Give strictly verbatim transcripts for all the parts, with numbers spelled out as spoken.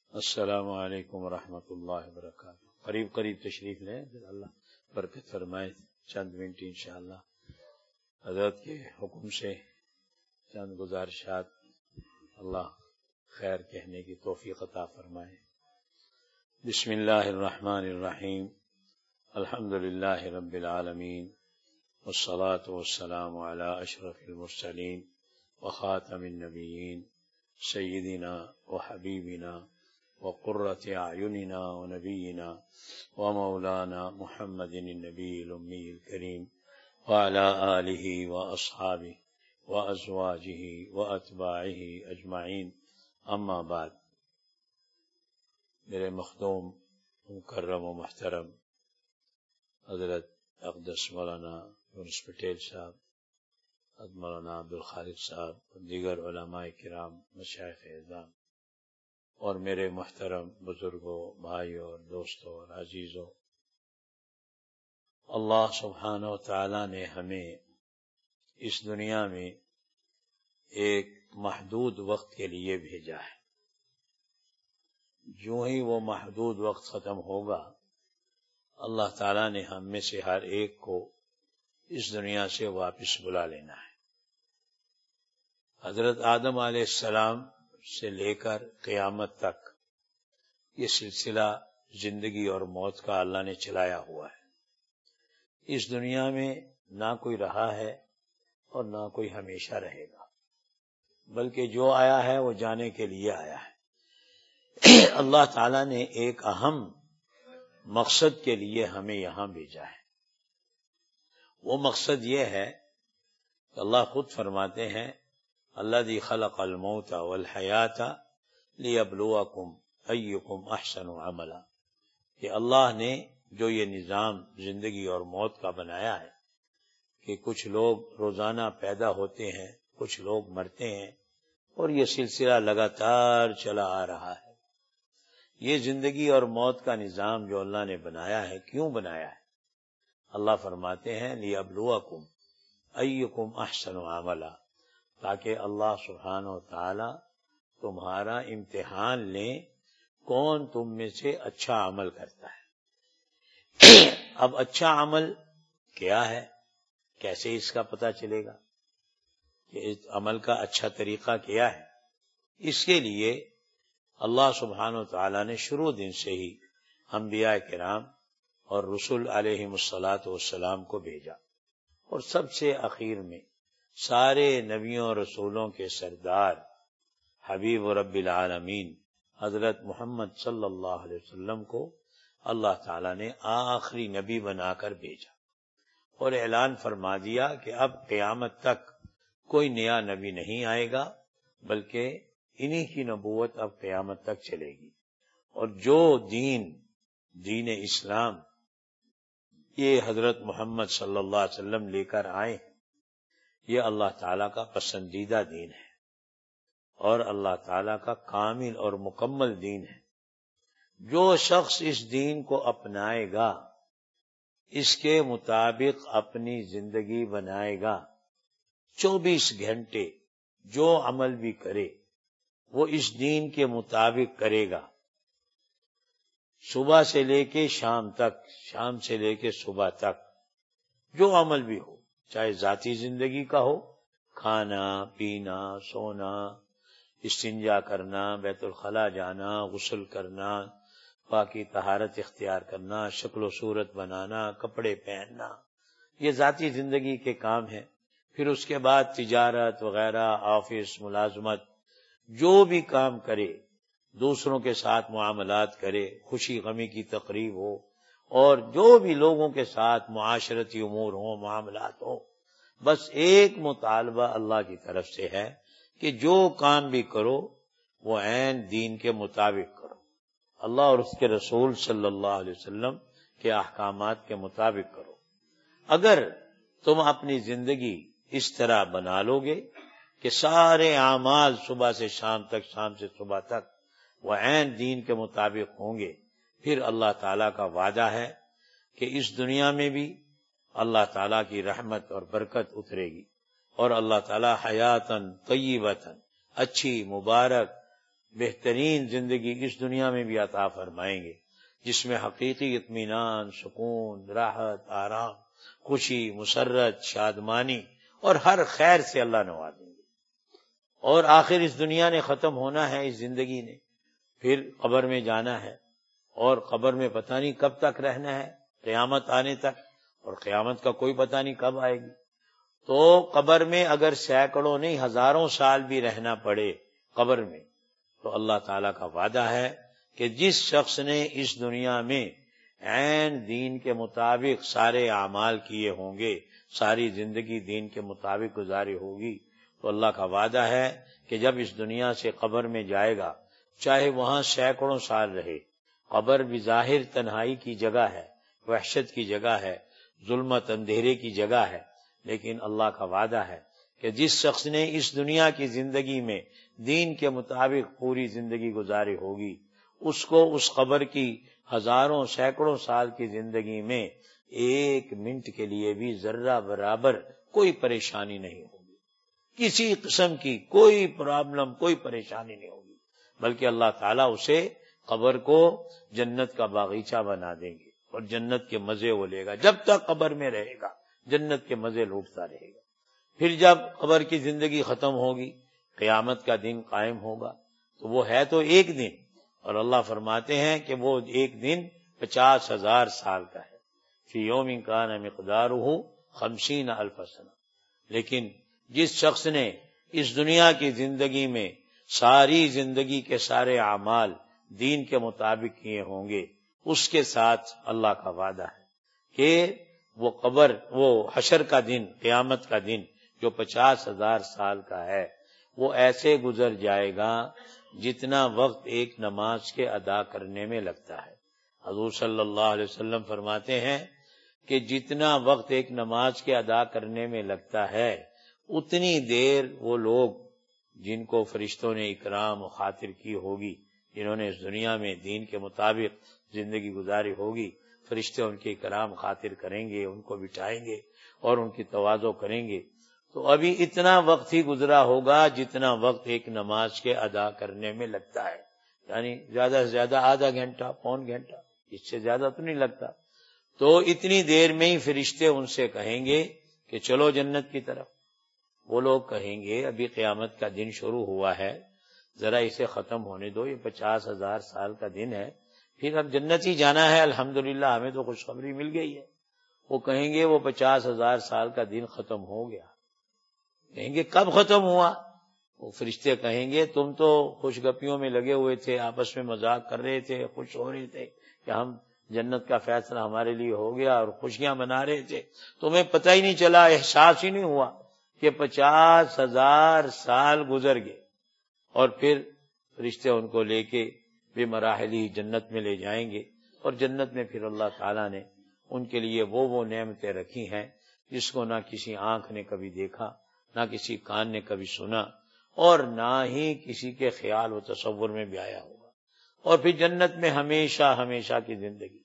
السلام علیکم ورحمۃ اللہ وبرکاتہ۔ قریب قریب تشریف لیں، اللہ برکت فرمائے۔ چند منٹ انشاءاللہ حضرت کے حکم سے چند گزارشات، اللہ خیر کہنے کی توفیق عطا فرمائے۔ بسم اللہ الرحمن الرحیم، الحمد للہ رب العالمین، والصلاة والسلام علی اشرف المرسلین وخاتم النبیین، سیدنا وحبیبنا وقرۃ اعیننا ونبینا ومولانا محمد النبی الامی الکریم وعلی آلہ واصحابہ وازواجہ واتباعہ اجمعین، اما بعد۔ میرے مخدوم مکرم و محترم حضرت اقدس مولانا یونس پٹیل صاحب، حضرت مولانا عبدالخالق صاحب اور دیگر علماء کرام، مشائخ اعظام، اور میرے محترم بزرگوں، بھائیوں اور دوستوں اور عزیزوں، اللہ سبحانہ و تعالی نے ہمیں اس دنیا میں ایک محدود وقت کے لیے بھیجا ہے۔ جو ہی وہ محدود وقت ختم ہوگا، اللہ تعالیٰ نے ہم میں سے ہر ایک کو اس دنیا سے واپس بلا لینا ہے۔ حضرت آدم علیہ السلام سے لے کر قیامت تک یہ سلسلہ زندگی اور موت کا اللہ نے چلایا ہوا ہے۔ اس دنیا میں نہ کوئی رہا ہے اور نہ کوئی ہمیشہ رہے گا، بلکہ جو آیا ہے وہ جانے کے لیے آیا ہے۔ اللہ تعالیٰ نے ایک اہم مقصد کے لیے ہمیں یہاں بھیجا ہے۔ وہ مقصد یہ ہے کہ اللہ خود فرماتے ہیں، الذی خلق الموت والحیات لیبلوکم ایکم احسن عملا، کہ اللہ نے جو یہ نظام زندگی اور موت کا بنایا ہے کہ کچھ لوگ روزانہ پیدا ہوتے ہیں، کچھ لوگ مرتے ہیں، اور یہ سلسلہ لگاتار چلا آ رہا ہے۔ یہ زندگی اور موت کا نظام جو اللہ نے بنایا ہے، کیوں بنایا ہے؟ اللہ فرماتے ہیں لیبلوکم ایکم احسن عملا، تاکہ اللہ سبحانہ و تعالی تمہارا امتحان لیں کون تم میں سے اچھا عمل کرتا ہے۔ اب اچھا عمل کیا ہے، کیسے اس کا پتہ چلے گا کہ اس عمل کا اچھا طریقہ کیا ہے؟ اس کے لیے اللہ سبحانہ و تعالی نے شروع دن سے ہی انبیاء کرام اور رسول علیہم الصلاۃ والسلام کو بھیجا، اور سب سے اخیر میں سارے نبیوں اور رسولوں کے سردار حبیب رب العالمین حضرت محمد صلی اللہ علیہ وسلم کو اللہ تعالیٰ نے آخری نبی بنا کر بھیجا، اور اعلان فرما دیا کہ اب قیامت تک کوئی نیا نبی نہیں آئے گا، بلکہ انہی کی نبوت اب قیامت تک چلے گی۔ اور جو دین دین اسلام یہ حضرت محمد صلی اللہ علیہ وسلم لے کر آئے ہیں، یہ اللہ تعالیٰ کا پسندیدہ دین ہے اور اللہ تعالیٰ کا کامل اور مکمل دین ہے۔ جو شخص اس دین کو اپنائے گا، اس کے مطابق اپنی زندگی بنائے گا، چوبیس گھنٹے جو عمل بھی کرے وہ اس دین کے مطابق کرے گا، صبح سے لے کے شام تک، شام سے لے کے صبح تک، جو عمل بھی ہو، چاہے ذاتی زندگی کا ہو، کھانا پینا، سونا، استنجا کرنا، بیت الخلاء جانا، غسل کرنا، پاکی طہارت اختیار کرنا، شکل و صورت بنانا، کپڑے پہننا، یہ ذاتی زندگی کے کام ہیں۔ پھر اس کے بعد تجارت وغیرہ، آفس، ملازمت، جو بھی کام کرے، دوسروں کے ساتھ معاملات کرے، خوشی غمی کی تقریب ہو، اور جو بھی لوگوں کے ساتھ معاشرتی امور ہوں، معاملات ہوں، بس ایک مطالبہ اللہ کی طرف سے ہے کہ جو کام بھی کرو وہ عین دین کے مطابق کرو، اللہ اور اس کے رسول صلی اللہ علیہ وسلم کے احکامات کے مطابق کرو۔ اگر تم اپنی زندگی اس طرح بنا لو گے کہ سارے اعمال صبح سے شام تک، شام سے صبح تک وہ عین دین کے مطابق ہوں گے، پھر اللہ تعالیٰ کا وعدہ ہے کہ اس دنیا میں بھی اللہ تعالیٰ کی رحمت اور برکت اترے گی، اور اللہ تعالیٰ حیاتاً طیبتاً، اچھی مبارک بہترین زندگی اس دنیا میں بھی عطا فرمائیں گے، جس میں حقیقی اطمینان، سکون، راحت، آرام، خوشی، مسرت، شادمانی اور ہر خیر سے اللہ نوازیں گے۔ اور آخر اس دنیا نے ختم ہونا ہے، اس زندگی نے، پھر قبر میں جانا ہے، اور قبر میں پتہ نہیں کب تک رہنا ہے، قیامت آنے تک، اور قیامت کا کوئی پتہ نہیں کب آئے گی۔ تو قبر میں اگر سینکڑوں نہیں ہزاروں سال بھی رہنا پڑے قبر میں، تو اللہ تعالیٰ کا وعدہ ہے کہ جس شخص نے اس دنیا میں عین دین کے مطابق سارے اعمال کیے ہوں گے، ساری زندگی دین کے مطابق گزاری ہوگی، تو اللہ کا وعدہ ہے کہ جب اس دنیا سے قبر میں جائے گا، چاہے وہاں سینکڑوں سال رہے، قبر بظاہر تنہائی کی جگہ ہے، وحشت کی جگہ ہے، ظلمت اندھیرے کی جگہ ہے، لیکن اللہ کا وعدہ ہے کہ جس شخص نے اس دنیا کی زندگی میں دین کے مطابق پوری زندگی گزاری ہوگی، اس کو اس قبر کی ہزاروں سینکڑوں سال کی زندگی میں ایک منٹ کے لیے بھی ذرہ برابر کوئی پریشانی نہیں ہوگی، کسی قسم کی کوئی پرابلم، کوئی پریشانی نہیں ہوگی، بلکہ اللہ تعالیٰ اسے قبر کو جنت کا باغیچہ بنا دیں گے، اور جنت کے مزے وہ لے گا، جب تک قبر میں رہے گا جنت کے مزے لوٹتا رہے گا۔ پھر جب قبر کی زندگی ختم ہوگی، قیامت کا دن قائم ہوگا، تو وہ ہے تو ایک دن، اور اللہ فرماتے ہیں کہ وہ ایک دن پچاس ہزار سال کا ہے، فی یوم کان مقدارہ خمسین الف سنہ۔ لیکن جس شخص نے اس دنیا کی زندگی میں ساری زندگی کے سارے اعمال دین کے مطابق کیے ہوں گے، اس کے ساتھ اللہ کا وعدہ ہے کہ وہ قبر، وہ حشر کا دن، قیامت کا دن جو پچاس ہزار سال کا ہے، وہ ایسے گزر جائے گا جتنا وقت ایک نماز کے ادا کرنے میں لگتا ہے۔ حضور صلی اللہ علیہ وسلم فرماتے ہیں کہ جتنا وقت ایک نماز کے ادا کرنے میں لگتا ہے، اتنی دیر وہ لوگ جن کو فرشتوں نے اکرام و خاطر کی ہوگی، جنہوں نے اس دنیا میں دین کے مطابق زندگی گزاری ہوگی، فرشتے ان کی اکرام خاطر کریں گے، ان کو بٹھائیں گے اور ان کی تواضع کریں گے۔ تو ابھی اتنا وقت ہی گزرا ہوگا جتنا وقت ایک نماز کے ادا کرنے میں لگتا ہے، یعنی زیادہ سے زیادہ آدھا گھنٹہ، پون گھنٹہ، اس سے زیادہ تو نہیں لگتا۔ تو اتنی دیر میں ہی فرشتے ان سے کہیں گے کہ چلو جنت کی طرف۔ وہ لوگ کہیں گے ابھی قیامت کا دن شروع ہوا ہے، ذرا اسے ختم ہونے دو، یہ پچاس ہزار سال کا دن ہے، پھر اب جنت ہی جانا ہے، الحمدللہ ہمیں تو خوشخبری مل گئی ہے۔ وہ کہیں گے وہ پچاس ہزار سال کا دن ختم ہو گیا۔ کہیں گے کب ختم ہوا؟ وہ فرشتے کہیں گے تم تو خوش گپیوں میں لگے ہوئے تھے، آپس میں مذاق کر رہے تھے، خوش ہو رہے تھے کہ ہم جنت کا فیصلہ ہمارے لیے ہو گیا، اور خوشیاں منا رہے تھے، تمہیں پتہ ہی نہیں چلا، احساس ہی نہیں ہوا کہ پچاس ہزار سال گزر گئے۔ اور پھر فرشتے ان کو لے کے بے مراحلی جنت میں لے جائیں گے، اور جنت میں پھر اللہ تعالیٰ نے ان کے لیے وہ وہ نعمتیں رکھی ہیں جس کو نہ کسی آنکھ نے کبھی دیکھا، نہ کسی کان نے کبھی سنا، اور نہ ہی کسی کے خیال و تصور میں بھی آیا ہوگا۔ اور پھر جنت میں ہمیشہ ہمیشہ کی زندگی۔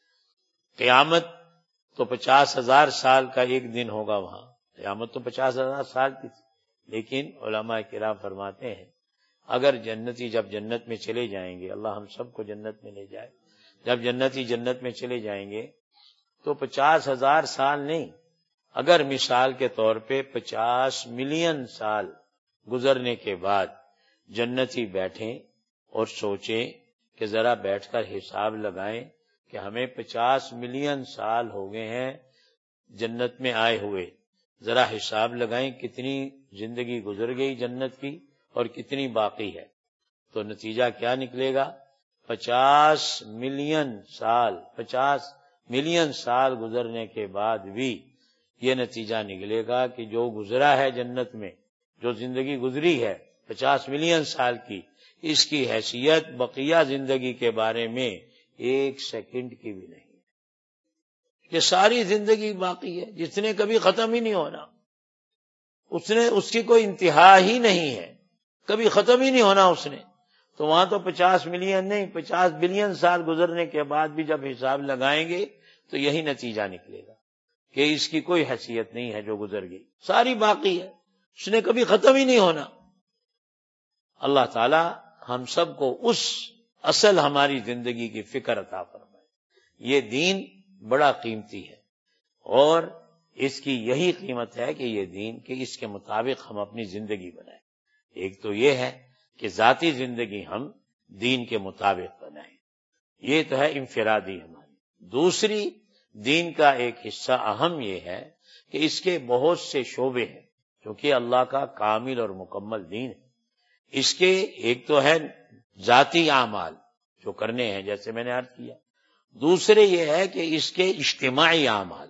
قیامت تو پچاس ہزار سال کا ایک دن ہوگا وہاں، قیامت تو پچاس ہزار سال کی تھی، لیکن علماء کرام فرماتے ہیں اگر جنتی جب جنت میں چلے جائیں گے، اللہ ہم سب کو جنت میں لے جائے، جب جنتی جنت میں چلے جائیں گے تو پچاس ہزار سال نہیں، اگر مثال کے طور پہ پچاس ملین سال گزرنے کے بعد جنتی بیٹھیں اور سوچیں کہ ذرا بیٹھ کر حساب لگائیں کہ ہمیں پچاس ملین سال ہو گئے ہیں جنت میں آئے ہوئے، ذرا حساب لگائیں کتنی زندگی گزر گئی جنت کی اور کتنی باقی ہے، تو نتیجہ کیا نکلے گا؟ پچاس ملین سال پچاس ملین سال گزرنے کے بعد بھی یہ نتیجہ نکلے گا کہ جو گزرا ہے جنت میں، جو زندگی گزری ہے پچاس ملین سال کی، اس کی حیثیت بقیہ زندگی کے بارے میں ایک سیکنڈ کی بھی نہیں ہے۔ یہ ساری زندگی باقی ہے، جس نے کبھی ختم ہی نہیں ہونا، اس نے اس کی کوئی انتہا ہی نہیں ہے، کبھی ختم ہی نہیں ہونا اس نے۔ تو وہاں تو پچاس ملین نہیں، پچاس بلین سال گزرنے کے بعد بھی جب حساب لگائیں گے تو یہی نتیجہ نکلے گا کہ اس کی کوئی حیثیت نہیں ہے جو گزر گئی، ساری باقی ہے، اس نے کبھی ختم ہی نہیں ہونا۔ اللہ تعالیٰ ہم سب کو اس اصل ہماری زندگی کی فکر عطا فرمائے۔ یہ دین بڑا قیمتی ہے اور اس کی یہی قیمت ہے کہ یہ دین کہ اس کے مطابق ہم اپنی زندگی بنائیں۔ ایک تو یہ ہے کہ ذاتی زندگی ہم دین کے مطابق بنائیں، یہ تو ہے انفرادی ہماری۔ دوسری دین کا ایک حصہ اہم یہ ہے کہ اس کے بہت سے شعبے ہیں، کیونکہ اللہ کا کامل اور مکمل دین ہے۔ اس کے ایک تو ہے ذاتی اعمال جو کرنے ہیں، جیسے میں نے عرض کیا۔ دوسرے یہ ہے کہ اس کے اجتماعی اعمال،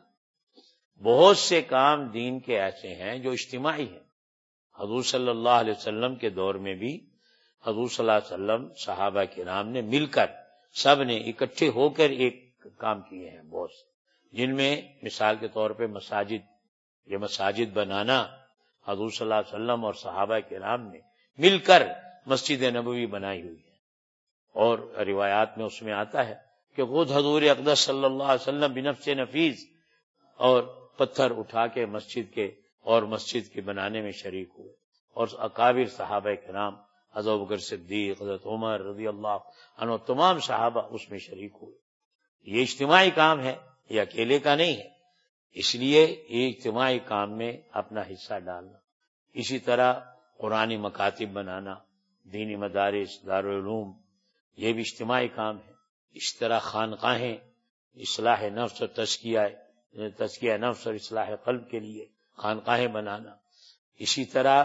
بہت سے کام دین کے ایسے ہیں جو اجتماعی ہیں۔ حضور صلی اللہ علیہ وسلم کے دور میں بھی حضور صلی اللہ علیہ وسلم صحابہ کرام نے مل کر سب نے اکٹھے ہو کر ایک کام کیے ہیں بہت سے، جن میں مثال کے طور پہ مساجد، یہ مساجد بنانا حضور صلی اللہ علیہ وسلم اور صحابہ کرام نے مل کر مسجد نبوی بنائی ہوئی ہے۔ اور روایات میں اس میں آتا ہے کہ خود حضور اقدس صلی اللہ علیہ وسلم بنفس نفیس اور پتھر اٹھا کے مسجد کے اور مسجد کے بنانے میں شریک ہوئے، اور اکابر صحابہ کرام حضرت ابوبکر صدیق، حضرت عمر رضی اللہ عنہ، تمام صحابہ اس میں شریک ہوئے۔ یہ اجتماعی کام ہے، یہ اکیلے کا نہیں ہے، اس لیے یہ اجتماعی کام میں اپنا حصہ ڈالنا۔ اسی طرح قرآنی مکاتب بنانا، دینی مدارس، دارالعلوم، یہ بھی اجتماعی کام ہے۔ اس طرح خانقاہیں اصلاح نفس اور تزکیہ تزکیہ نفس اور اصلاح قلب کے لیے خانقاہیں بنانا۔ اسی طرح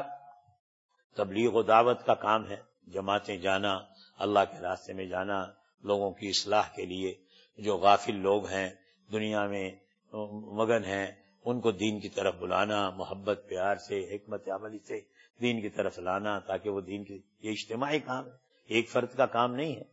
تبلیغ و دعوت کا کام ہے، جماعتیں جانا، اللہ کے راستے میں جانا، لوگوں کی اصلاح کے لیے۔ جو غافل لوگ ہیں، دنیا میں مگن ہیں، ان کو دین کی طرف بلانا، محبت پیار سے، حکمت عملی سے دین کی طرف لانا، تاکہ وہ دین کی، یہ اجتماعی کام ہے، ایک فرد کا کام نہیں ہے۔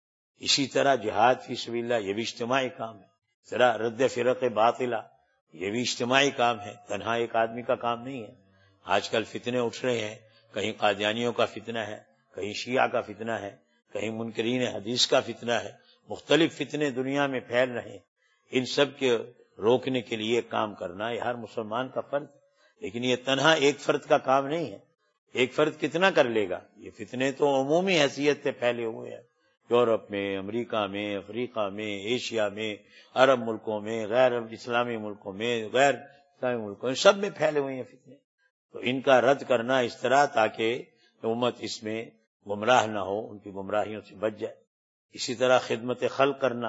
اسی طرح جہاد فی سبیل اللہ، یہ بھی اجتماعی کام ہے۔ اس طرح رد فرق باطلہ، یہ بھی اجتماعی کام ہے، تنہا ایک آدمی کا کام نہیں ہے۔ آج کل فتنے اٹھ رہے ہیں، کہیں قادیانیوں کا فتنہ ہے، کہیں شیعہ کا فتنہ ہے، کہیں منکرین حدیث کا فتنہ ہے، مختلف فتنے دنیا میں پھیل رہے ہیں۔ ان سب کے روکنے کے لیے کام کرنا یہ ہر مسلمان کا فرض ہے، لیکن یہ تنہا ایک فرد کا کام نہیں ہے۔ ایک فرد کتنا کر لے گا؟ یہ فتنے تو عمومی حیثیت سے پھیلے ہوئے ہیں، یورپ میں، امریکہ میں، افریقہ میں، ایشیا میں، عرب ملکوں میں، غیر اسلامی ملکوں میں، غیر اسلامی ملکوں میں، سب میں پھیلے ہوئے ہیں فتنے۔ تو ان کا رد کرنا اس طرح تاکہ امت اس میں گمراہ نہ ہو، ان کی گمراہیوں سے بچ جائے۔ اسی طرح خدمت خلق کرنا،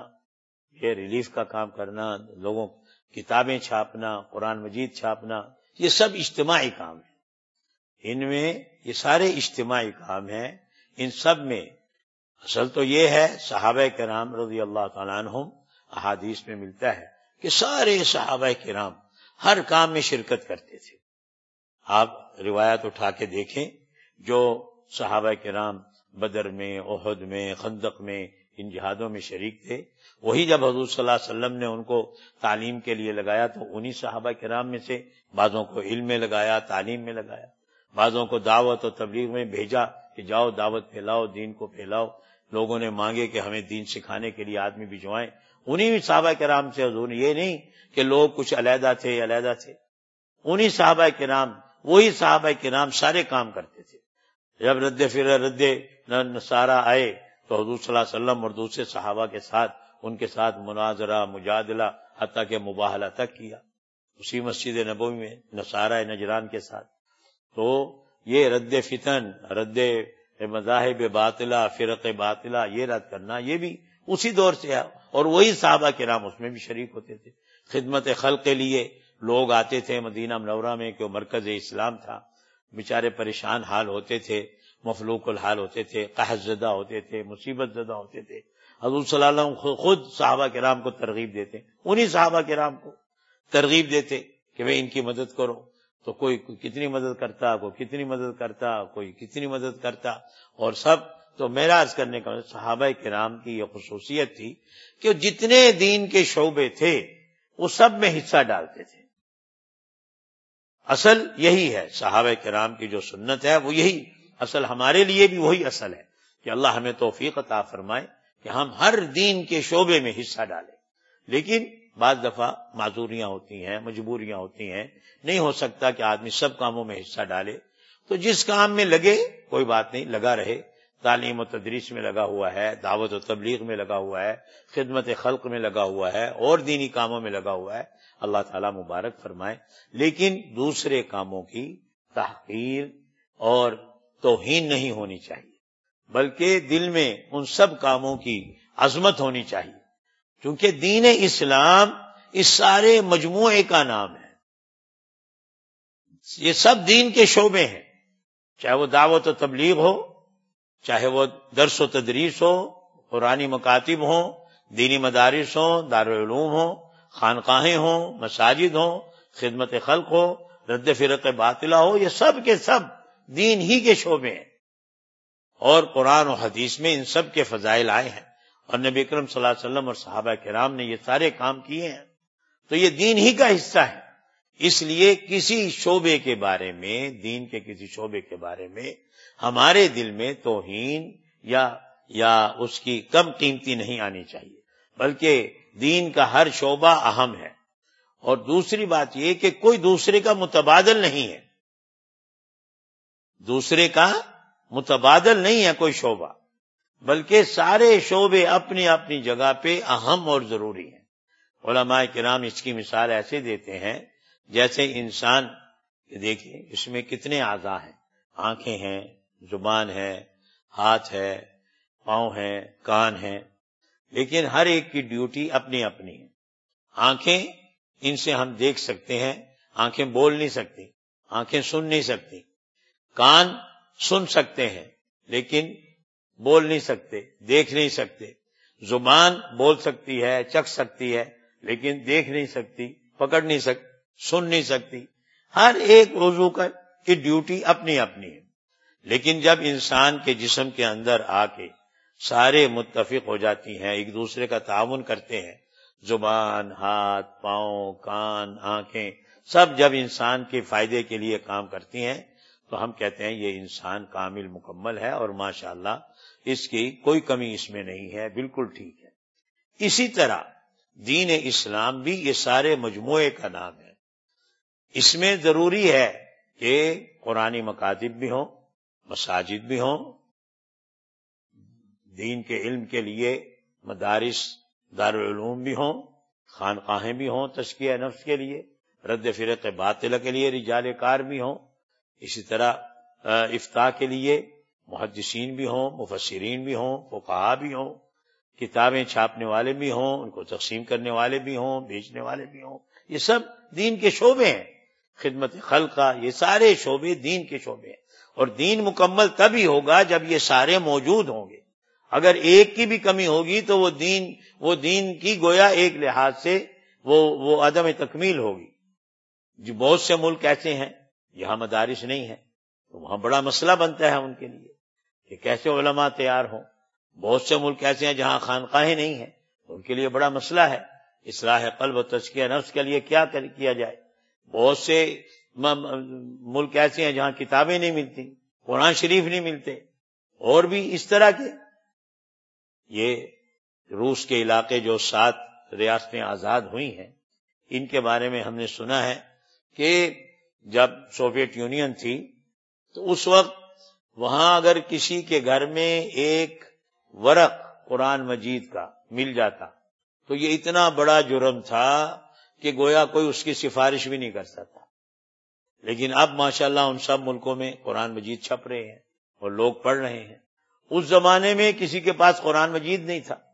یہ ریلیف کا کام کرنا، لوگوں کتابیں چھاپنا، قرآن مجید چھاپنا، یہ سب اجتماعی کام ہے۔ ان میں یہ سارے اجتماعی کام ہیں۔ ان سب میں اصل تو یہ ہے، صحابہ کرام رضی اللہ تعالیٰ عنہم، احادیث میں ملتا ہے کہ سارے صحابہ کرام ہر کام میں شرکت کرتے تھے۔ آپ روایت اٹھا کے دیکھیں، جو صحابہ کرام بدر میں، احد میں، خندق میں، ان جہادوں میں شریک تھے، وہی جب حضور صلی اللہ علیہ وسلم نے ان کو تعلیم کے لیے لگایا تو انہی صحابہ کرام میں سے بعضوں کو علم میں لگایا، تعلیم میں لگایا، بعضوں کو دعوت و تبلیغ میں بھیجا کہ جاؤ دعوت پھیلاؤ، دین کو پھیلاؤ۔ لوگوں نے مانگے کہ ہمیں دین سکھانے کے لیے آدمی بھجوائیں، انہی بھی صحابہ کرام سے حضور نے، یہ نہیں کہ لوگ کچھ علیحدہ تھے علیحدہ تھے، انہی صحابہ کرام، وہی صحابہ کرام سارے کام کرتے تھے۔ جب رد فر رد نصارہ آئے تو حضور صلی اللہ علیہ وسلم اور دوسرے صحابہ کے ساتھ ان کے ساتھ مناظرہ، مجادلہ، حتیٰ کہ مباہلہ تک کیا اسی مسجد نبوی میں نصارہ نجران کے ساتھ۔ تو یہ رد فتن، رد مذاہب باطلہ، فرق باطلہ، یہ رد کرنا، یہ بھی اسی دور سے ہے، اور وہی صحابہ کرام اس میں بھی شریک ہوتے تھے۔ خدمت خلق کے لیے لوگ آتے تھے مدینہ منورہ میں، کہ وہ مرکز اسلام تھا، بیچارے پریشان حال ہوتے تھے، مفلوق الحال ہوتے تھے، قحط زدہ ہوتے تھے، مصیبت زدہ ہوتے تھے۔ حضور صلی اللہ علیہ وسلم خود صحابہ کرام کو ترغیب دیتے، انہی صحابہ کرام کو ترغیب دیتے کہ بھئی ان کی مدد کرو۔ تو کوئی کتنی مدد کرتا، کوئی کتنی مدد کرتا، کوئی کتنی مدد کرتا، اور سب تو میرا عرض کرنے کا صحابہ کرام کی یہ خصوصیت تھی کہ جتنے دین کے شعبے تھے وہ سب میں حصہ ڈالتے تھے۔ اصل یہی ہے، صحابہ کرام کی جو سنت ہے وہ یہی اصل، ہمارے لیے بھی وہی اصل ہے کہ اللہ ہمیں توفیق عطا فرمائے کہ ہم ہر دین کے شعبے میں حصہ ڈالیں۔ لیکن بعض دفعہ معذوریاں ہوتی ہیں، مجبوریاں ہوتی ہیں، نہیں ہو سکتا کہ آدمی سب کاموں میں حصہ ڈالے، تو جس کام میں لگے کوئی بات نہیں، لگا رہے، تعلیم و تدریس میں لگا ہوا ہے، دعوت و تبلیغ میں لگا ہوا ہے، خدمت خلق میں لگا ہوا ہے، اور دینی کاموں میں لگا ہوا ہے، اللہ تعالیٰ مبارک فرمائے۔ لیکن دوسرے کاموں کی تحقیر اور توہین نہیں ہونی چاہیے، بلکہ دل میں ان سب کاموں کی عظمت ہونی چاہیے، کیونکہ دین اسلام اس سارے مجموعے کا نام ہے۔ یہ سب دین کے شعبے ہیں، چاہے وہ دعوت و تبلیغ ہو، چاہے وہ درس و تدریس ہو، قرآنی مکاتب ہوں، دینی مدارس ہوں، دارالعلوم ہوں، خانقاہیں ہوں، مساجد ہوں، خدمت خلق ہو، رد فرق باطلہ ہو، یہ سب کے سب دین ہی کے شعبے ہیں، اور قرآن و حدیث میں ان سب کے فضائل آئے ہیں، اور نبی اکرم صلی اللہ علیہ وسلم اور صحابہ کرام نے یہ سارے کام کیے ہیں، تو یہ دین ہی کا حصہ ہے۔ اس لیے کسی شعبے کے بارے میں، دین کے کسی شعبے کے بارے میں ہمارے دل میں توہین یا یا اس کی کم قیمتی نہیں آنی چاہیے، بلکہ دین کا ہر شعبہ اہم ہے۔ اور دوسری بات یہ کہ کوئی دوسرے کا متبادل نہیں ہے، دوسرے کا متبادل نہیں ہے کوئی شعبہ، بلکہ سارے شعبے اپنی اپنی جگہ پہ اہم اور ضروری ہیں۔ علماء کرام اس کی مثال ایسے دیتے ہیں جیسے انسان، دیکھیں اس میں کتنے اعضاء ہیں، آنکھیں ہیں، زبان ہے، ہاتھ ہے، پاؤں ہیں، کان ہیں، لیکن ہر ایک کی ڈیوٹی اپنی اپنی ہے۔ آنکھیں، ان سے ہم دیکھ سکتے ہیں، آنکھیں بول نہیں سکتی، آنکھیں سن نہیں سکتی، کان سن سکتے ہیں لیکن بول نہیں سکتے، دیکھ نہیں سکتے، زبان بول سکتی ہے، چکھ سکتی ہے، لیکن دیکھ نہیں سکتی، پکڑ نہیں سکتی، سن نہیں سکتی۔ ہر ایک عضو کی ڈیوٹی اپنی اپنی ہے، لیکن جب انسان کے جسم کے اندر آ کے سارے متفق ہو جاتی ہیں، ایک دوسرے کا تعاون کرتے ہیں، زبان، ہاتھ، پاؤں، کان، آنکھیں، سب جب انسان کے فائدے کے لیے کام کرتی ہیں، تو ہم کہتے ہیں یہ انسان کامل مکمل ہے، اور ماشاءاللہ اس کی کوئی کمی اس میں نہیں ہے، بالکل ٹھیک ہے۔ اسی طرح دین اسلام بھی یہ سارے مجموعے کا نام ہے۔ اس میں ضروری ہے کہ قرآنی مکاتب بھی ہوں، مساجد بھی ہوں، دین کے علم کے لیے مدارس، دارالعلوم بھی ہوں، خانقاہیں بھی ہوں تزکیہ نفس کے لیے، رد فرق باطلہ کے لیے رجال کار بھی ہوں، اسی طرح افتاء کے لیے محدثین بھی ہوں، مفسرین بھی ہوں، فقہاء بھی ہوں، کتابیں چھاپنے والے بھی ہوں، ان کو تقسیم کرنے والے بھی ہوں، بیچنے والے بھی ہوں، یہ سب دین کے شعبے ہیں۔ خدمت خلق کا، یہ سارے شعبے دین کے شعبے ہیں، اور دین مکمل تبھی ہوگا جب یہ سارے موجود ہوں گے۔ اگر ایک کی بھی کمی ہوگی تو وہ دین وہ دین کی گویا ایک لحاظ سے وہ وہ عدم تکمیل ہوگی۔ جو بہت سے ملک ایسے ہیں یہاں مدارس نہیں ہیں، تو وہاں بڑا مسئلہ بنتا ہے ان کے لیے کہ کیسے علماء تیار ہوں۔ بہت سے ملک ایسے ہیں جہاں خانقاہیں نہیں ہیں، تو ان کے لیے بڑا مسئلہ ہے، اصلاح قلب و تزکیہ نفس کے لیے کیا کیا جائے۔ بہت سے ملک ایسے ہیں جہاں کتابیں نہیں ملتی، قرآن شریف نہیں ملتے، اور بھی اس طرح کے۔ یہ روس کے علاقے جو سات ریاستیں آزاد ہوئی ہیں، ان کے بارے میں ہم نے سنا ہے کہ جب سوویت یونین تھی تو اس وقت وہاں اگر کسی کے گھر میں ایک ورق قرآن مجید کا مل جاتا تو یہ اتنا بڑا جرم تھا کہ گویا کوئی اس کی سفارش بھی نہیں کر سکتا۔ لیکن اب ماشاءاللہ ان سب ملکوں میں قرآن مجید چھپ رہے ہیں اور لوگ پڑھ رہے ہیں۔ اس زمانے میں کسی کے پاس قرآن مجید نہیں تھا،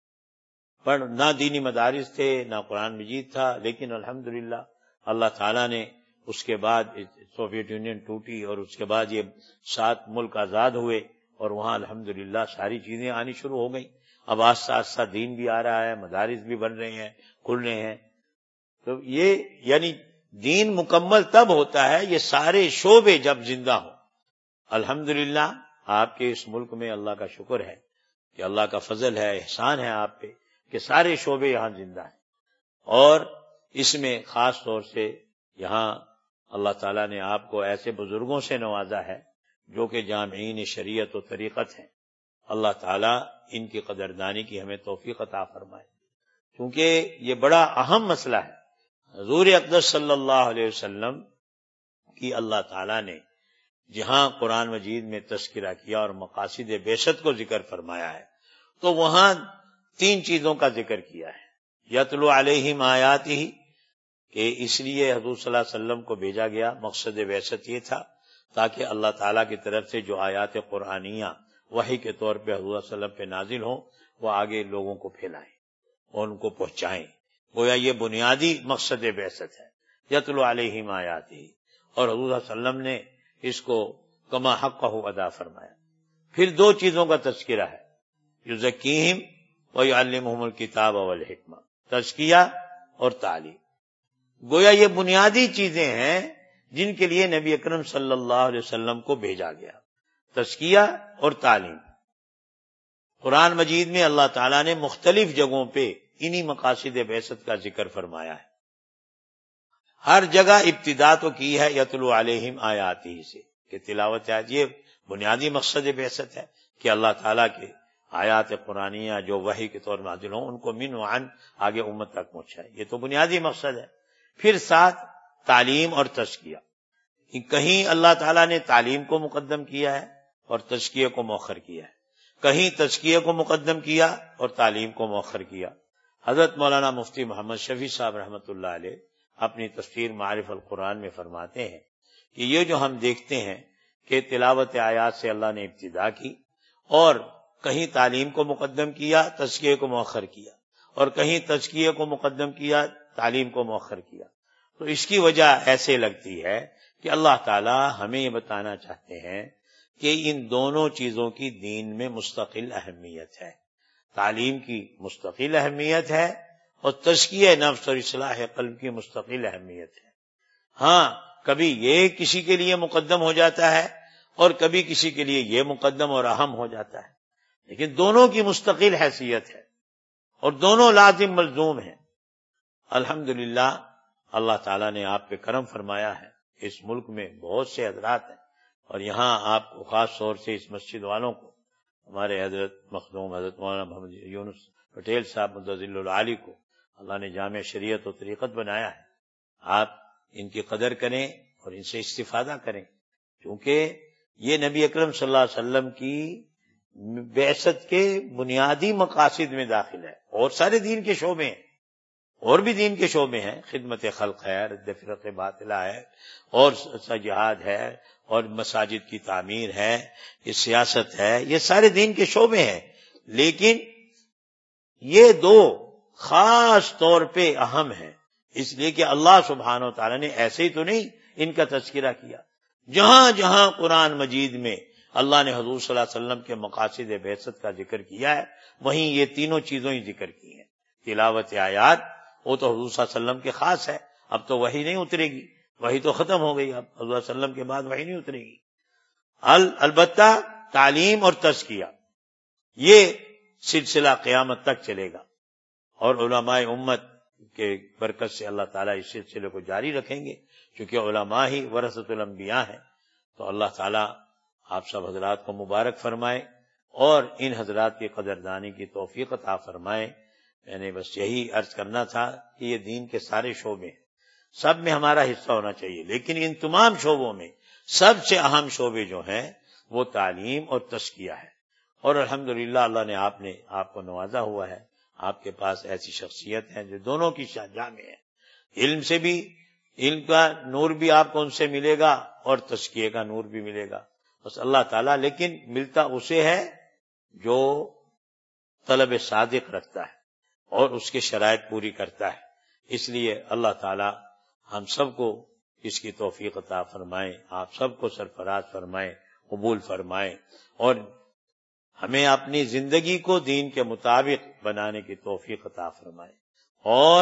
پر نہ دینی مدارس تھے نہ قرآن مجید تھا، لیکن الحمدللہ اللہ تعالیٰ نے اس کے بعد سوویت یونین ٹوٹی اور اس کے بعد یہ سات ملک آزاد ہوئے، اور وہاں الحمدللہ ساری چیزیں آنی شروع ہو گئیں۔ اب آہستہ آہستہ دین بھی آ رہا ہے، مدارس بھی بن رہے ہیں، کھل رہے ہیں۔ تو یہ یعنی دین مکمل تب ہوتا ہے یہ سارے شعبے جب زندہ ہوں۔ الحمدللہ آپ کے اس ملک میں اللہ کا شکر ہے کہ اللہ کا فضل ہے، احسان ہے آپ پہ کہ سارے شعبے یہاں زندہ ہیں، اور اس میں خاص طور سے یہاں اللہ تعالیٰ نے آپ کو ایسے بزرگوں سے نوازا ہے جو کہ جامعین شریعت و طریقت ہیں۔ اللہ تعالیٰ ان کی قدردانی کی ہمیں توفیق عطا فرمائے، کیونکہ یہ بڑا اہم مسئلہ ہے۔ حضور اقدس صلی اللہ علیہ وسلم کی اللہ تعالیٰ نے جہاں قرآن مجید میں تذکرہ کیا اور مقاصد بعثت کو ذکر فرمایا ہے تو وہاں تین چیزوں کا ذکر کیا ہے۔ یتلو علیہم آیاتہ، کہ اس لیے حضور صلی اللہ علیہ وسلم کو بھیجا گیا، مقصد بعثت یہ تھا تاکہ اللہ تعالیٰ کی طرف سے جو آیات قرآنیہ وحی کے طور پہ حضور صلی اللہ علیہ وسلم پہ نازل ہوں وہ آگے لوگوں کو پھیلائیں اور ان کو پہنچائیں۔ گویا یہ بنیادی مقصد بعثت ہے، یتلو علیہم آیاتہ، اور حضور صلی اللہ علیہ وسلم نے اس کو کما حقہ ادا فرمایا۔ پھر دو چیزوں کا تذکرہ ہے، یزکیہم ویعلمہم الکتاب والحکمہ، تزکیہ اور تعلیم۔ گویا یہ بنیادی چیزیں ہیں جن کے لیے نبی اکرم صلی اللہ علیہ وسلم کو بھیجا گیا، تزکیہ اور تعلیم۔ قرآن مجید میں اللہ تعالیٰ نے مختلف جگہوں پہ انہی مقاصد بعثت کا ذکر فرمایا ہے۔ ہر جگہ ابتدا تو کی ہے یتلو علیہم آیاتہ سے، کہ تلاوت آیات یہ بنیادی مقصد بعثت ہے کہ اللہ تعالیٰ کے آیات قرآنیہ جو وحی کے طور نازل ہوں ان کو من و عن آگے امت تک پہنچائے، یہ تو بنیادی مقصد ہے۔ پھر ساتھ تعلیم اور تزکیہ، کہیں اللہ تعالیٰ نے تعلیم کو مقدم کیا ہے اور تزکیہ کو مؤخر کیا ہے، کہیں تزکیہ کو مقدم کیا اور تعلیم کو مؤخر کیا۔ حضرت مولانا مفتی محمد شفیع صاحب رحمۃ اللہ علیہ اپنی تفسیر معارف القرآن میں فرماتے ہیں کہ یہ جو ہم دیکھتے ہیں کہ تلاوت آیات سے اللہ نے ابتدا کی اور کہیں تعلیم کو مقدم کیا، تزکیہ کو مؤخر کیا، اور کہیں تزکیہ کو مقدم کیا، تعلیم کو مؤخر کیا، تو اس کی وجہ ایسے لگتی ہے کہ اللہ تعالی ہمیں یہ بتانا چاہتے ہیں کہ ان دونوں چیزوں کی دین میں مستقل اہمیت ہے۔ تعلیم کی مستقل اہمیت ہے اور تزکیہ نفس اور اصلاح قلب کی مستقل اہمیت ہے۔ ہاں کبھی یہ کسی کے لیے مقدم ہو جاتا ہے اور کبھی کسی کے لیے یہ مقدم اور اہم ہو جاتا ہے، لیکن دونوں کی مستقل حیثیت ہے اور دونوں لازم ملزوم ہیں۔ الحمدللہ اللہ تعالیٰ نے آپ پہ کرم فرمایا ہے، اس ملک میں بہت سے حضرات ہیں اور یہاں آپ کو خاص طور سے اس مسجد والوں کو، ہمارے حضرت مخدوم حضرت مولانا محمد یونس پٹیل صاحب مدظل العالی کو اللہ نے جامع شریعت و طریقت بنایا ہے، آپ ان کی قدر کریں اور ان سے استفادہ کریں، کیونکہ یہ نبی اکرم صلی اللہ علیہ وسلم کی بعثت کے بنیادی مقاصد میں داخل ہے۔ اور سارے دین کے شعبے ہیں، اور بھی دین کے شعبے ہیں، خدمت خلق ہے، رد فرق باطلہ ہے، اور جہاد ہے، اور مساجد کی تعمیر ہے، یہ سیاست ہے، یہ سارے دین کے شعبے ہیں، لیکن یہ دو خاص طور پہ اہم ہیں، اس لیے کہ اللہ سبحانہ و تعالیٰ نے ایسے ہی تو نہیں ان کا تذکرہ کیا۔ جہاں جہاں قرآن مجید میں اللہ نے حضور صلی اللہ علیہ وسلم کے مقاصد بعثت کا ذکر کیا ہے وہیں یہ تینوں چیزوں ہی ذکر کی ہیں۔ تلاوت آیات وہ تو حضور صلی اللہ علیہ وسلم کے خاص ہے، اب تو وحی نہیں اترے گی، وحی تو ختم ہو گئی، اب حضور صلی اللہ علیہ وسلم کے بعد وحی نہیں اترے گی۔ البتہ تعلیم اور تزکیہ یہ سلسلہ قیامت تک چلے گا اور علماء امت کے برکت سے اللہ تعالیٰ اس سلسلے کو جاری رکھیں گے، کیونکہ علماء ہی ورثۃ الانبیاء ہیں۔ تو اللہ تعالیٰ آپ سب حضرات کو مبارک فرمائے اور ان حضرات کی قدردانی کی توفیق عطا فرمائے۔ میں نے بس یہی عرض کرنا تھا کہ یہ دین کے سارے شعبے ہیں، سب میں ہمارا حصہ ہونا چاہیے، لیکن ان تمام شعبوں میں سب سے اہم شعبے جو ہیں وہ تعلیم اور تزکیہ ہے۔ اور الحمدللہ اللہ نے آپ نے آپ کو نوازا ہوا ہے، آپ کے پاس ایسی شخصیت ہیں جو دونوں کی جامع ہے، علم سے بھی، علم کا نور بھی آپ کو ان سے ملے گا اور تزکیے کا نور بھی ملے گا، بس اللہ تعالیٰ لیکن ملتا اسے ہے جو طلب صادق رکھتا ہے اور اس کے شرائط پوری کرتا ہے۔ اس لیے اللہ تعالیٰ ہم سب کو اس کی توفیق عطا فرمائے، آپ سب کو سرفراز فرمائے، قبول فرمائے، اور ہمیں اپنی زندگی کو دین کے مطابق بنانے کی توفیق عطا فرمائے، اور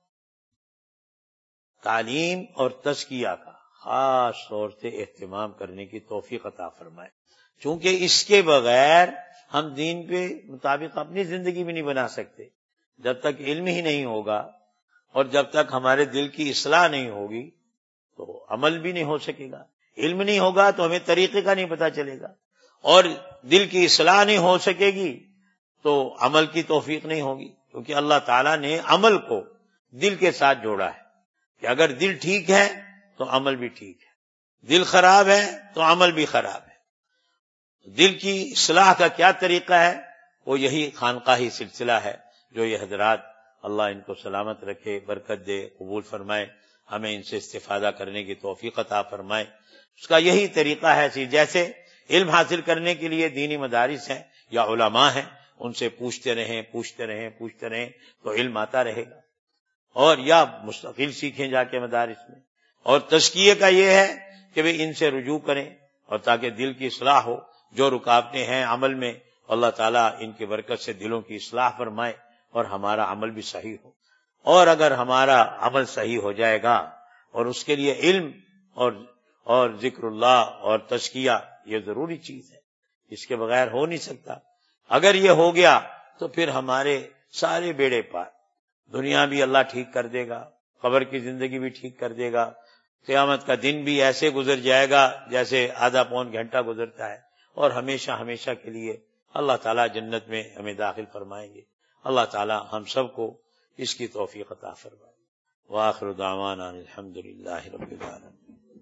تعلیم اور تزکیہ کا خاص طور سے اہتمام کرنے کی توفیق عطا فرمائے، چونکہ اس کے بغیر ہم دین کے مطابق اپنی زندگی بھی نہیں بنا سکتے۔ جب تک علم ہی نہیں ہوگا اور جب تک ہمارے دل کی اصلاح نہیں ہوگی تو عمل بھی نہیں ہو سکے گا، علم نہیں ہوگا تو ہمیں طریقے کا نہیں پتہ چلے گا، اور دل کی اصلاح نہیں ہو سکے گی تو عمل کی توفیق نہیں ہوگی، کیونکہ اللہ تعالیٰ نے عمل کو دل کے ساتھ جوڑا ہے کہ اگر دل ٹھیک ہے تو عمل بھی ٹھیک ہے، دل خراب ہے تو عمل بھی خراب ہے۔ دل کی اصلاح کا کیا طریقہ ہے؟ وہ یہی خانقاہی سلسلہ ہے جو یہ حضرات، اللہ ان کو سلامت رکھے، برکت دے، قبول فرمائے، ہمیں ان سے استفادہ کرنے کی توفیق عطا فرمائے۔ اس کا یہی طریقہ ہے، جیسے علم حاصل کرنے کے لیے دینی مدارس ہیں یا علماء ہیں، ان سے پوچھتے رہیں پوچھتے رہیں پوچھتے رہیں تو علم آتا رہے گا، اور یا مستقل سیکھیں جا کے مدارس میں۔ اور تزکیے کا یہ ہے کہ بھی ان سے رجوع کریں، اور تاکہ دل کی اصلاح ہو، جو رکاوٹیں ہیں عمل میں اللہ تعالیٰ ان کی برکت سے دلوں کی اصلاح فرمائے اور ہمارا عمل بھی صحیح ہو۔ اور اگر ہمارا عمل صحیح ہو جائے گا، اور اس کے لیے علم اور اور ذکر اللہ اور تزکیہ یہ ضروری چیز ہے، اس کے بغیر ہو نہیں سکتا۔ اگر یہ ہو گیا تو پھر ہمارے سارے بیڑے پار، دنیا بھی اللہ ٹھیک کر دے گا، قبر کی زندگی بھی ٹھیک کر دے گا، قیامت کا دن بھی ایسے گزر جائے گا جیسے آدھا پون گھنٹہ گزرتا ہے، اور ہمیشہ ہمیشہ کے لیے اللہ تعالیٰ جنت میں ہمیں داخل فرمائیں گے۔ اللہ تعالیٰ ہم سب کو اس کی توفیق عطا فرمائے۔ وآخر دعوانا الحمد للہ رب العالمین۔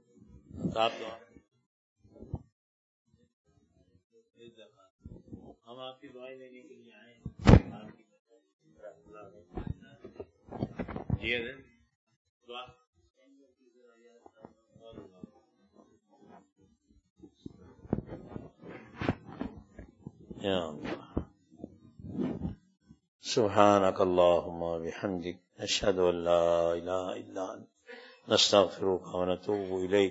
ہم آپ کی دعائیں لینے کے لیے آئے ہیں۔ جی حضرت دعا یا اللہ۔ سبحانک اللہم وبحمدک، نشہد ان لا الہ الا انت، نستغفرک ونتوب الیک۔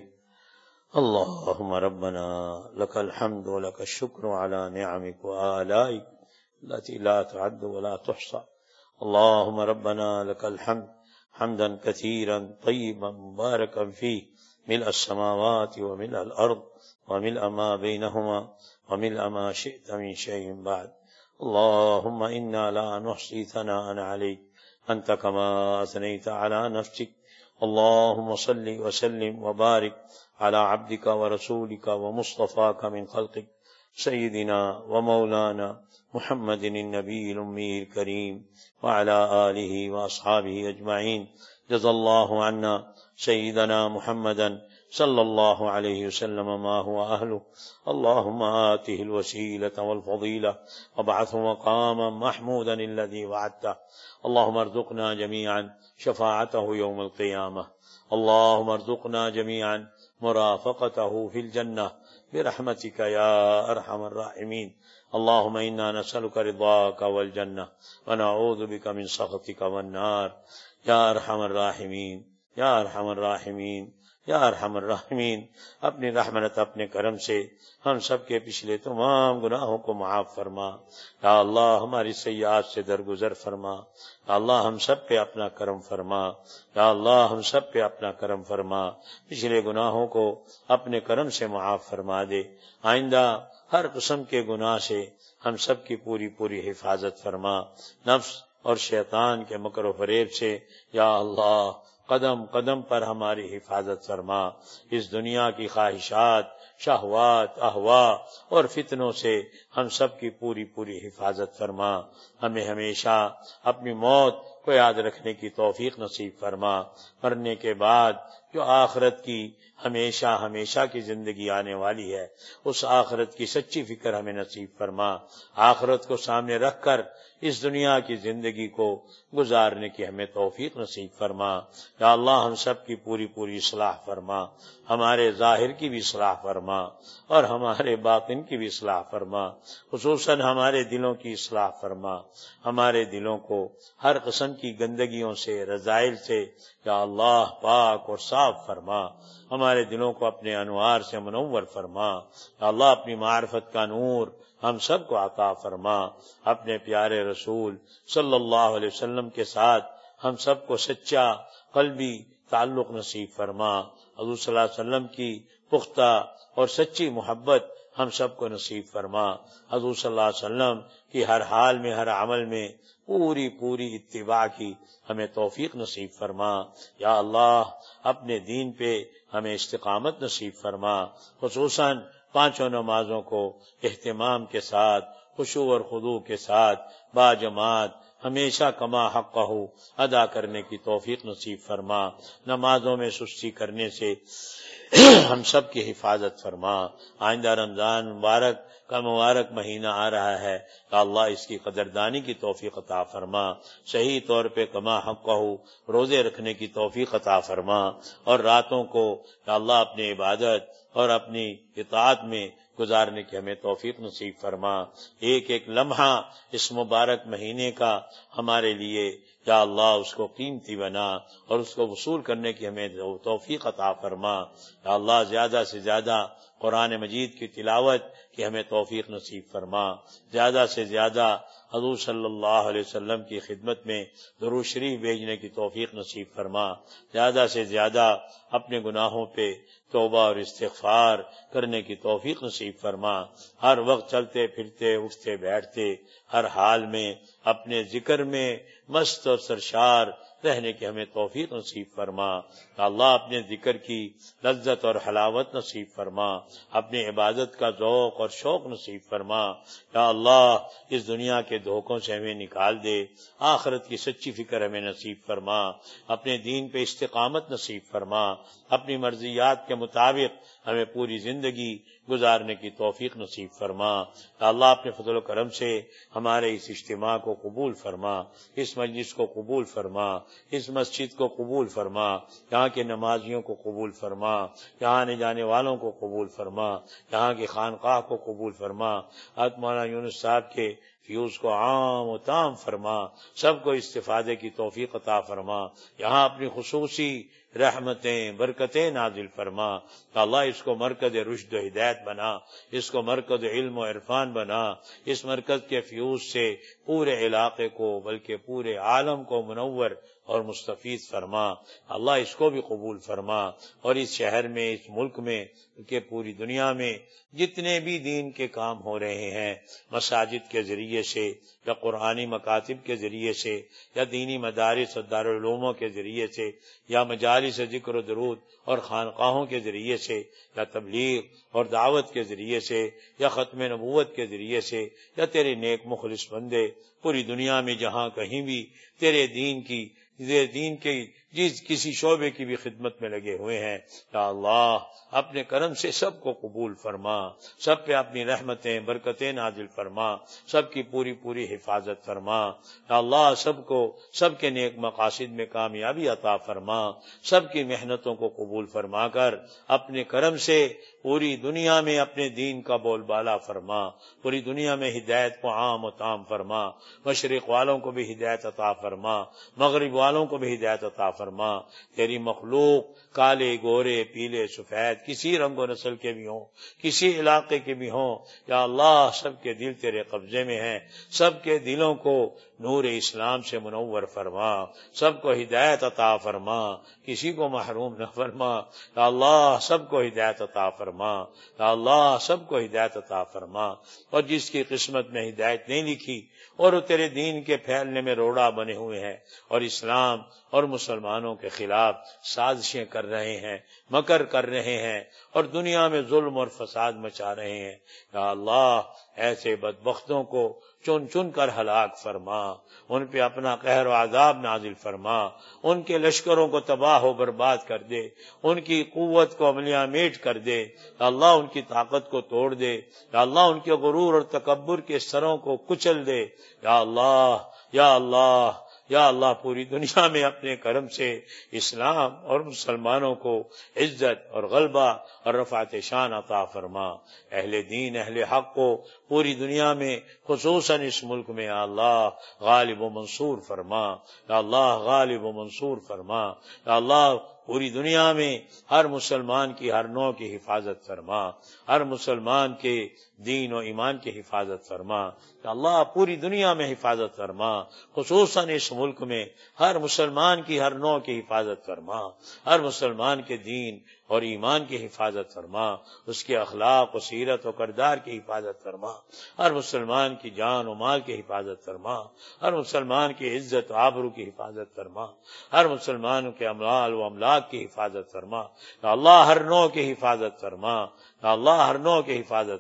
اللہم ربنا لک الحمد ولک الشکر علی نعمک وآلائک التي لا تعد ولا تحصى۔ اللہم ربنا لک الحمد حمدا کثیرا طیبا مبارکا فیہ، ملء السماوات وملء الارض وملء ما بینہما وملء ما شئت من شیء بعد۔ اللهم إنا لا نحصي ثناء عليك أنت كما أثنيت على نفسك۔ اللهم صل وسلم وبارك على عبدك ورسولك ومصطفاك من خلقك سيدنا ومولانا محمد النبي الأمي الكريم وعلى آله وأصحابه أجمعين۔ جزا الله عنا سيدنا محمدا صلى الله عليه وسلم ما هو أهله۔ اللهم آته الوسيلة والفضيلة وابعثه مقاما محمودا الذي وعدته۔ اللهم ارزقنا جميعا شفاعته يوم القيامة۔ اللهم ارزقنا جميعا مرافقته في الجنة برحمتك يا أرحم الراحمين۔ اللهم إنا نسألك رضاك والجنة ونعوذ بك من سخطك والنار یا ارحم الراحمین، یا ارحم الراحمین، یا ارحم الراحمین۔ اپنی رحمت اپنے کرم سے ہم سب کے پچھلے تمام گناہوں کو معاف فرما۔ یا اللہ ہماری سیئات سے درگزر فرما۔ یا اللہ ہم سب پہ اپنا کرم فرما۔ یا اللہ ہم سب پہ اپنا کرم فرما، پچھلے گناہوں کو اپنے کرم سے معاف فرما دے۔ آئندہ ہر قسم کے گناہ سے ہم سب کی پوری پوری حفاظت فرما، نفس اور شیطان کے مکر و فریب سے یا اللہ قدم قدم پر ہماری حفاظت فرما۔ اس دنیا کی خواہشات، شہوات، اہوا اور فتنوں سے ہم سب کی پوری پوری حفاظت فرما۔ ہمیں ہمیشہ اپنی موت کو یاد رکھنے کی توفیق نصیب فرما۔ مرنے کے بعد جو آخرت کی ہمیشہ ہمیشہ کی زندگی آنے والی ہے، اس آخرت کی سچی فکر ہمیں نصیب فرما۔ آخرت کو سامنے رکھ کر اس دنیا کی زندگی کو گزارنے کی ہمیں توفیق نصیب فرما۔ یا اللہ ہم سب کی پوری پوری اصلاح فرما، ہمارے ظاہر کی بھی اصلاح فرما اور ہمارے باطن کی بھی اصلاح فرما، خصوصاً ہمارے دلوں کی اصلاح فرما۔ ہمارے دلوں کو ہر قسم کی گندگیوں سے، رذائل سے یا اللہ پاک اور صاف فرما۔ ہمارے دلوں کو اپنے انوار سے منور فرما۔ یا اللہ اپنی معرفت کا نور ہم سب کو عطا فرما۔ اپنے پیارے رسول صلی اللہ علیہ وسلم کے ساتھ ہم سب کو سچا قلبی تعلق نصیب فرما۔ حضور صلی اللہ علیہ وسلم کی پختہ اور سچی محبت ہم سب کو نصیب فرما۔ حضور صلی اللہ علیہ وسلم کی ہر حال میں، ہر عمل میں پوری پوری اتباع کی ہمیں توفیق نصیب فرما۔ یا اللہ اپنے دین پہ ہمیں استقامت نصیب فرما، خصوصاً پانچوں نمازوں کو اہتمام کے ساتھ خشوع اور خضوع کے ساتھ با جماعت ہمیشہ کما حق ہو ادا کرنے کی توفیق نصیب فرما۔ نمازوں میں سستی کرنے سے ہم سب کی حفاظت فرما۔ آئندہ رمضان مبارک کا مبارک مہینہ آ رہا ہے، کہ اللہ اس کی قدردانی کی توفیق عطا فرما، صحیح طور پہ کما حق ہو روزے رکھنے کی توفیق عطا فرما، اور راتوں کو کہ اللہ اپنی عبادت اور اپنی اطاعت میں گزارنے کی ہمیں توفیق نصیب فرما۔ ایک ایک لمحہ اس مبارک مہینے کا ہمارے لیے یا اللہ اس کو قیمتی بنا، اور اس کو وصول کرنے کی ہمیں توفیق عطا فرما۔ یا اللہ زیادہ سے زیادہ قرآن مجید کی تلاوت کی ہمیں توفیق نصیب فرما، زیادہ سے زیادہ حضور صلی اللہ علیہ وسلم کی خدمت میں درود شریف بھیجنے کی توفیق نصیب فرما، زیادہ سے زیادہ اپنے گناہوں پہ توبہ اور استغفار کرنے کی توفیق نصیب فرما، ہر وقت چلتے پھرتے اٹھتے بیٹھتے ہر حال میں اپنے ذکر میں مست اور سرشار رہنے کی ہمیں توفیق نصیب فرما۔ اللہ اپنے ذکر کی لذت اور حلاوت نصیب فرما، اپنی عبادت کا ذوق اور شوق نصیب فرما۔ یا اللہ اس دنیا کے دھوکوں سے ہمیں نکال دے، آخرت کی سچی فکر ہمیں نصیب فرما، اپنے دین پہ استقامت نصیب فرما، اپنی مرضیات کے مطابق ہمیں پوری زندگی گزارنے کی توفیق نصیب فرما۔ یا اللہ اپنے فضل و کرم سے ہمارے اس اجتماع کو قبول فرما، اس مجلس کو قبول فرما، اس مسجد کو قبول فرما، یہاں کے نمازیوں کو قبول فرما، یہاں آنے جانے والوں کو قبول فرما، یہاں کی خانقاہ کو قبول فرما، حضرت مولانا یونس صاحب کے فیوز کو عام و تام فرما، سب کو استفادے کی توفیق عطا فرما، یہاں اپنی خصوصی رحمتیں برکتیں نازل فرما۔ کہ اللہ اس کو مرکز رشد و ہدایت بنا، اس کو مرکز علم و عرفان بنا، اس مرکز کے فیوز سے پورے علاقے کو بلکہ پورے عالم کو منور اور مستفید فرما۔ اللہ اس کو بھی قبول فرما، اور اس شہر میں اس ملک میں کہ پوری دنیا میں جتنے بھی دین کے کام ہو رہے ہیں، مساجد کے ذریعے سے یا قرآنی مکاتب کے ذریعے سے یا دینی مدارس اور دارالعلوموں کے ذریعے سے یا مجالس ذکر و درود اور خانقاہوں کے ذریعے سے یا تبلیغ اور دعوت کے ذریعے سے یا ختم نبوت کے ذریعے سے یا تیرے نیک مخلص بندے پوری دنیا میں جہاں کہیں بھی تیرے دین کی دین کے جس کسی شعبے کی بھی خدمت میں لگے ہوئے ہیں، یا اللہ اپنے کرم سے سب کو قبول فرما، سب پہ اپنی رحمتیں برکتیں نازل فرما، سب کی پوری پوری حفاظت فرما۔ یا اللہ سب کو سب کے نیک مقاصد میں کامیابی عطا فرما، سب کی محنتوں کو قبول فرما کر اپنے کرم سے پوری دنیا میں اپنے دین کا بول بالا فرما، پوری دنیا میں ہدایت کو عام و تام فرما، مشرق والوں کو بھی ہدایت عطا فرما، مغرب والوں کو بھی ہدایت عطا فرما۔ تیری مخلوق کالے گورے پیلے سفید کسی رنگ و نسل کے بھی ہوں، کسی علاقے کے بھی ہوں، یا اللہ سب کے دل تیرے قبضے میں ہیں، سب کے دلوں کو نور اسلام سے منور فرما، سب کو ہدایت عطا فرما، کسی کو محروم نہ فرما۔ یا اللہ سب کو ہدایت عطا فرما، یا اللہ سب کو ہدایت عطا فرما، اور جس کی قسمت میں ہدایت نہیں لکھی اور وہ تیرے دین کے پھیلنے میں روڑا بنے ہوئے ہیں اور اسلام اور مسلمانوں کے خلاف سازشیں کر رہے ہیں، مکر کر رہے ہیں اور دنیا میں ظلم اور فساد مچا رہے ہیں، یا اللہ ایسے بدبختوں کو چن چن کر ہلاک فرما، ان پہ اپنا قہر و عذاب نازل فرما، ان کے لشکروں کو تباہ و برباد کر دے، ان کی قوت کو عملیاں میٹ کر دے، یا اللہ ان کی طاقت کو توڑ دے، یا اللہ ان کے غرور اور تکبر کے سروں کو کچل دے، یا اللہ یا اللہ یا اللہ پوری دنیا میں اپنے کرم سے اسلام اور مسلمانوں کو عزت اور غلبہ اور رفعت شان عطا فرما، اہل دین اہل حق کو پوری دنیا میں خصوصاً اس ملک میں یا اللہ غالب و منصور فرما، یا اللہ غالب و منصور فرما، یا اللہ پوری دنیا میں ہر مسلمان کی ہر نوع کی حفاظت فرما، ہر مسلمان کے دین و ایمان کی حفاظت فرما، کہ اللہ پوری دنیا میں حفاظت فرما، خصوصاً اس ملک میں ہر مسلمان کی ہر نوع کی حفاظت فرما، ہر مسلمان کے دین اور ایمان کی حفاظت فرما، اس کے اخلاق و سیرت و کردار کی حفاظت فرما، ہر مسلمان کی جان و مال کی حفاظت فرما، ہر مسلمان کی عزت و آبرو کی حفاظت فرما، ہر مسلمان کے اموال و املاک کی حفاظت فرما، یا اللہ ہر نوع کی حفاظت فرما، یا اللہ ہر نوع کی حفاظت فرما،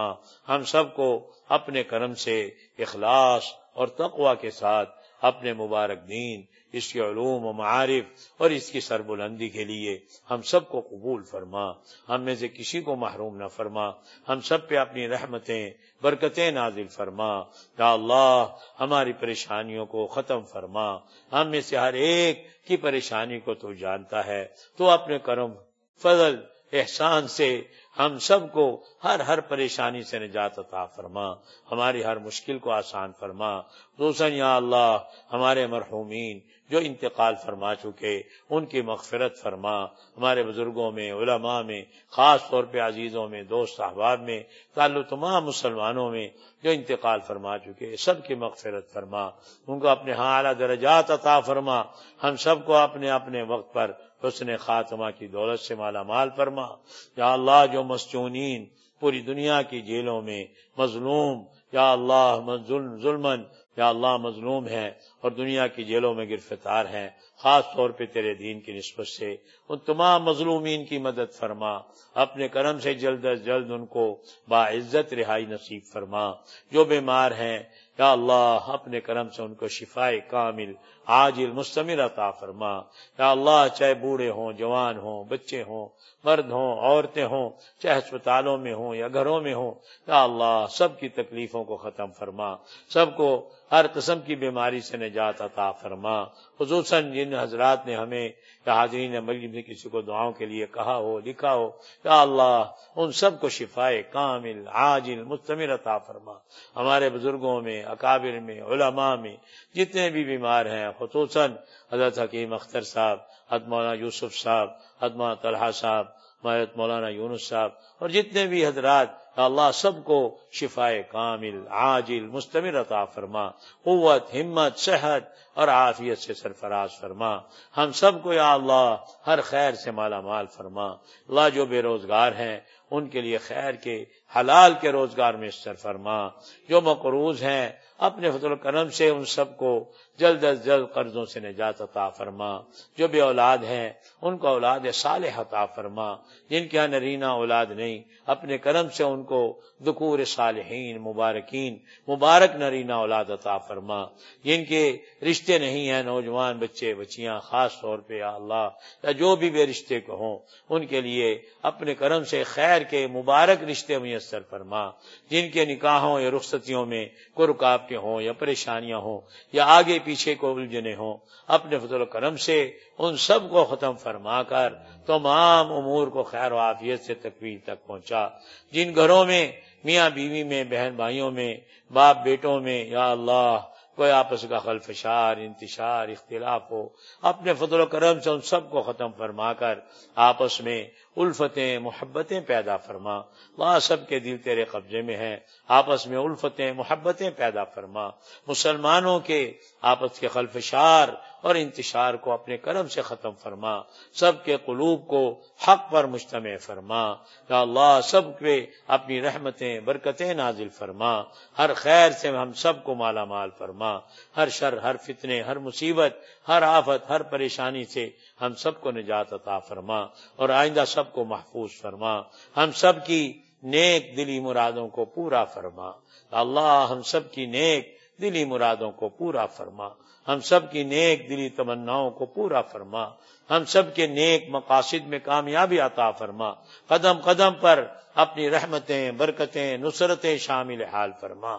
ہم سب کو اپنے کرم سے اخلاص اور تقوی کے ساتھ اپنے مبارک دین، اس کے علوم و معارف اور اس کی سربلندی کے لیے ہم سب کو قبول فرما، ہم میں سے کسی کو محروم نہ فرما، ہم سب پہ اپنی رحمتیں برکتیں نازل فرما۔ یا اللہ ہماری پریشانیوں کو ختم فرما، ہم میں سے ہر ایک کی پریشانی کو تو جانتا ہے، تو اپنے کرم، فضل، احسان سے ہم سب کو ہر ہر پریشانی سے نجات عطا فرما، ہماری ہر مشکل کو آسان فرما۔ خصوصاً یا اللہ ہمارے مرحومین جو انتقال فرما چکے ان کی مغفرت فرما، ہمارے بزرگوں میں، علماء میں، خاص طور پہ عزیزوں میں، دوست احباب میں، تعلق تمام مسلمانوں میں جو انتقال فرما چکے سب کی مغفرت فرما، ان کو اپنے ہاں اعلیٰ درجات عطا فرما، ہم سب کو اپنے اپنے وقت پر حسن خاتمہ کی دولت سے مالا مال فرما۔ یا اللہ جو مسجونین پوری دنیا کی جیلوں میں مظلوم، یا اللہ ظلمن، یا اللہ مظلوم ہیں اور دنیا کی جیلوں میں گرفتار ہیں، خاص طور پہ تیرے دین کی نسبت سے ان تمام مظلومین کی مدد فرما، اپنے کرم سے جلد از جلد ان کو باعزت رہائی نصیب فرما۔ جو بیمار ہیں یا اللہ اپنے کرم سے ان کو شفائے کامل عاجل مستمر عطا فرما۔ یا اللہ چاہے بوڑھے ہوں، جوان ہوں، بچے ہوں، مرد ہوں، عورتیں ہوں، چاہے اسپتالوں میں ہوں یا گھروں میں ہوں، یا اللہ سب کی تکلیفوں کو ختم فرما، سب کو ہر قسم کی بیماری سے نجات عطا فرما۔ خصوصاً جن حضرات نے ہمیں یا حاضرین مجلس میں کسی کو دعاؤں کے لیے کہا ہو، لکھا ہو، یا اللہ ان سب کو شفائے کامل عاجل مستمر عطا فرما۔ ہمارے بزرگوں میں، اکابر میں، علماء میں جتنے بھی بیمار ہیں، خصوصاً حضرت حکیم اختر صاحب، حضرت مولانا یوسف صاحب، حضرت مولانا طلحہ صاحب، حضرت مولانا یونس صاحب اور جتنے بھی حضرات، یا اللہ سب کو شفائے کامل عاجل مستمر عطا فرما، قوت، ہمت، صحت اور عافیت سے سرفراز فرما۔ ہم سب کو یا اللہ ہر خیر سے مالا مال فرما۔ اللہ جو بے روزگار ہیں ان کے لیے خیر کے حلال کے روزگار میں میسر فرما، جو مقروض ہیں اپنے فضل و کرم سے ان سب کو جلد از جلد قرضوں سے نجات عطا فرما، جو بے اولاد ہیں ان کو اولاد صالح عطا فرما، جن کے یہاں نرینہ اولاد نہیں اپنے کرم سے ان کو ذکور صالحین مبارکین مبارک نرینہ اولاد عطا فرما، جن کے رشتے نہیں ہیں نوجوان بچے بچیاں خاص طور پہ یا اللہ یا جو بھی بے رشتے کو ہوں ان کے لیے اپنے کرم سے خیر کے مبارک رشتے میسر فرما، جن کے نکاحوں یا رخصتیوں میں کوئی رکاوٹیں ہوں یا پریشانیاں ہوں یا آگے پیچھے کو الجھنیں ہوں، اپنے فضل و کرم سے ان سب کو ختم فرما کر تمام امور کو خیر و عافیت سے تکمیل تک پہنچا۔ جن گھروں میں میاں بیوی میں، بہن بھائیوں میں، باپ بیٹوں میں یا اللہ کوئی آپس کا خلفشار، انتشار، اختلاف ہو، اپنے فضل و کرم سے ان سب کو ختم فرما کر آپس میں الفتیں محبتیں پیدا فرما۔ اللہ سب کے دل تیرے قبضے میں ہیں، آپس میں الفتیں محبتیں پیدا فرما، مسلمانوں کے آپس کے خلفشار اور انتشار کو اپنے کرم سے ختم فرما، سب کے قلوب کو حق پر مجتمع فرما۔ یا اللہ سب پہ اپنی رحمتیں برکتیں نازل فرما، ہر خیر سے ہم سب کو مالا مال فرما، ہر شر، ہر فتنے، ہر مصیبت، ہر آفت، ہر پریشانی سے ہم سب کو نجات عطا فرما اور آئندہ سب کو محفوظ فرما، ہم سب کی نیک دلی مرادوں کو پورا فرما۔ اللہ ہم سب کی نیک دلی مرادوں کو پورا فرما، ہم سب کی نیک دلی تمناؤں کو پورا فرما، ہم سب کے نیک مقاصد میں کامیابی عطا فرما، قدم قدم پر اپنی رحمتیں برکتیں نصرتیں شامل حال فرما۔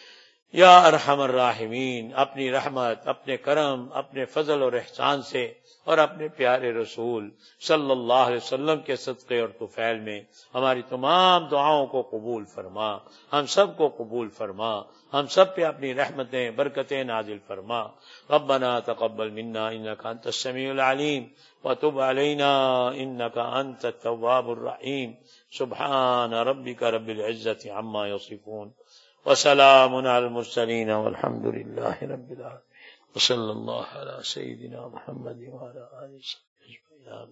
یا ارحم الراحمین اپنی رحمت، اپنے کرم، اپنے فضل اور احسان سے اور اپنے پیارے رسول صلی اللہ علیہ وسلم کے صدقے اور طفیل میں ہماری تمام دعاؤں کو قبول فرما، ہم سب کو قبول فرما، ہم سب پہ اپنی رحمتیں برکتیں نازل فرما۔ ربنا تقبل منا انك انت السميع العليم وتب علينا انك انت التواب الرحيم۔ سبحان ربك رب العزة عما يصفون وسلام على المرسلين والحمد لله رب العالمين، وصلى الله على سيدنا محمد وعلى آله وصحبه أجمعين۔